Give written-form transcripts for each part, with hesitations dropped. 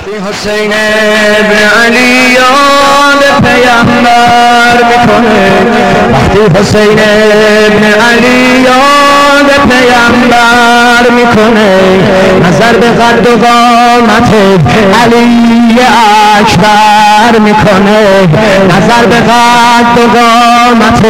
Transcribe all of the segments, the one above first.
حسین ابن علی یاد پیامبر میکنه وقتی حسین ابن علی یاد پیامبر میکنه نظر به قد و قامت علی اکبر میکنه نظر به قد و قامت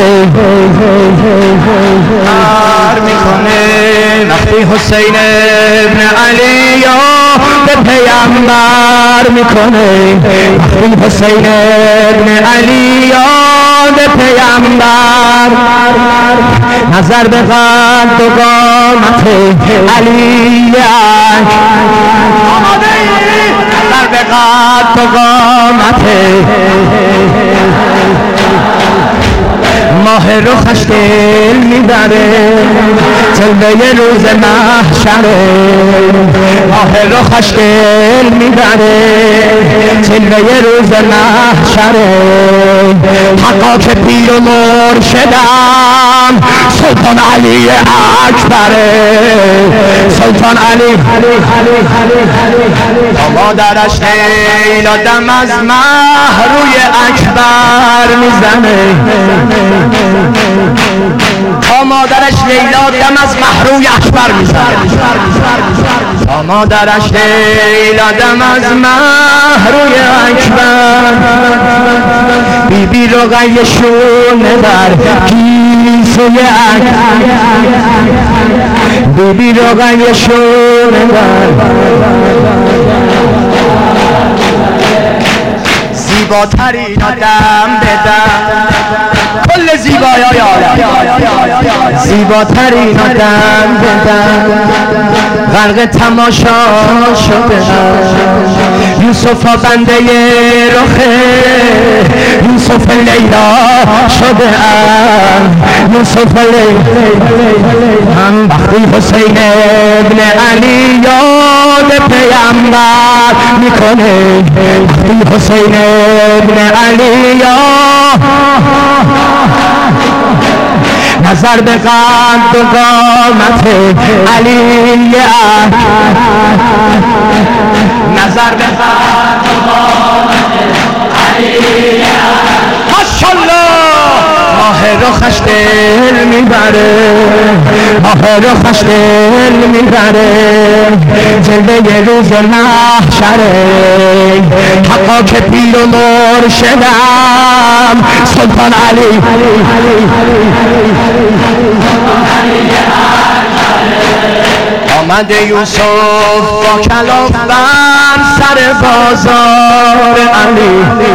میکنه وقتی حسین ابن علی یاد پیامبر میکنه وقتی حسین ابن علی یاد پیامبر نظر به قد و قامت علی نظر به قد و قامت ماه رخش دل میبره جلوه روز محشره ماه رخش دل میبره جلوه روز محشره حقا که پیر و مرشدم سلطان علی اکبره سلطان علی مادرش لیلا دم از مهروی اکبر میزنه مادرش لیلا دم از مهروی اکبر میزنه مادرش لیلا دم از مهروی اکبر بی بی رقیه شونه در کیسه اکبر بی بی رقیه شونه در زیباترین آدم بدم کل زیبایای عالم زیباترین آدم بدم غرق تماشا شده یوسفا بنده رخه یوسف لیلا شده یوسف لیلا هم وقتی حسین ابن علی یاد پیامبر میکنه وقتی حسین ابن علی یاد نظر به قد و قامت علی نظر به قد و قامت علی ماشاءالله ماه رخش دل میبره ماه رخش دل میبره جلوه روز محشره حقا که پیر و مرشدم سلطان علی آمده یوسف با کلاف بر سر بازار علی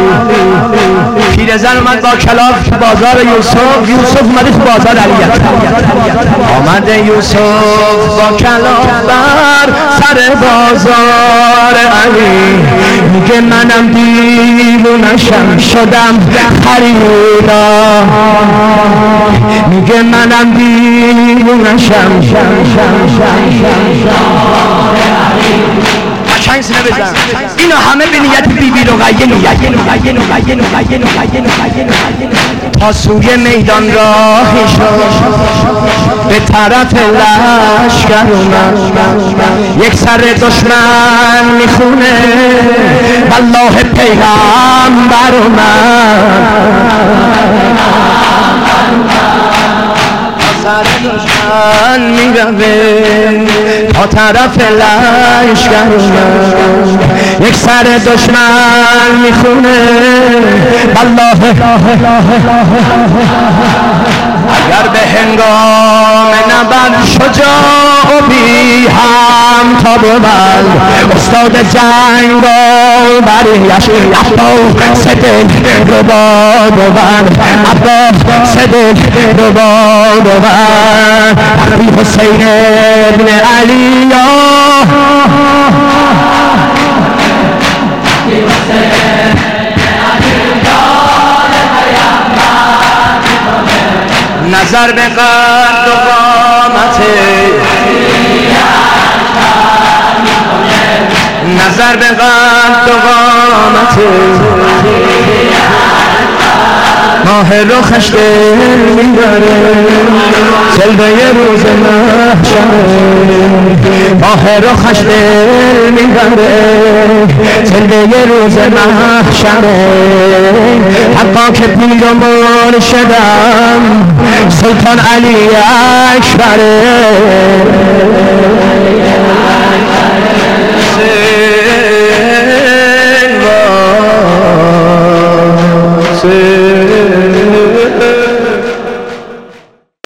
پیرزن اومد با کلاف بازار یوسف اومده تو بازار علی آمده یوسف با کلاف بر سر بازار علی میگه منم دیوونشم شدم خریدا میگه منم دیوونشم قشنگ سینه بزن اینا همه به نیت بیبی رقیه تا سوی میدان راهی شد به طرف لشکر اومد یک سر دشمن میخونه والله پیغمبر اومد سر دشمن میروه تا طرف لشکر اومد یک سر دشمن میخونه والله اگر به هنگام نبرد شجاع و بی هم تا بود استاد جنگ و بریش عباس دل ربا بود عباس دل ربا بود وقتی حسین ابن علی نظر به قد و قامت نظر به قد و قامت ماه رخش دل میبره جلوه روز محشره ماه رخش دل میبره جلوه روز محشره حقا که پیر و مرشدم سلطان علی اکبره